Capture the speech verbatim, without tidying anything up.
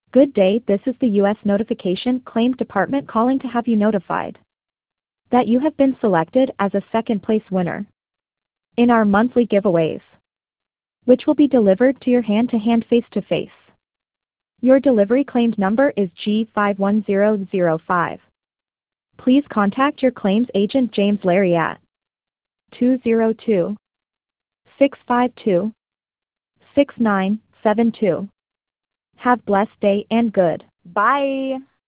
Good day, this is the U S Notification Claim Department calling to have you notified that you have been selected as a second place winner in our monthly giveaways, which will be delivered to your hand-to-hand face-to-face. Your delivery claimed number is G five one zero zero five. Please contact your claims agent James Larry at two zero two, six five two, six nine seven two. Have blessed day and good. Bye.